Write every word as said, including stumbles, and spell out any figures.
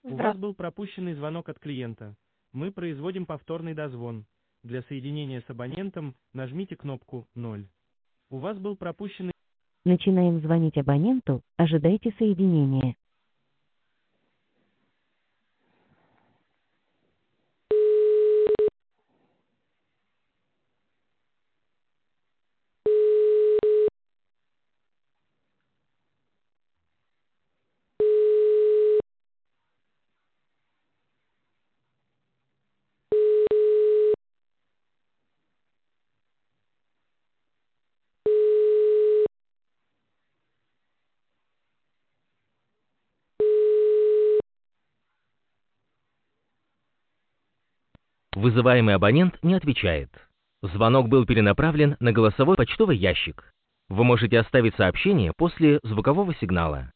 У вас Здравствуйте. был пропущенный звонок от клиента. Мы производим повторный дозвон. Для соединения с абонентом нажмите кнопку ноль. У вас был пропущенный... Начинаем звонить абоненту. Ожидайте соединения. Вызываемый абонент не отвечает. Звонок был перенаправлен на голосовой почтовый ящик. Вы можете оставить сообщение после звукового сигнала.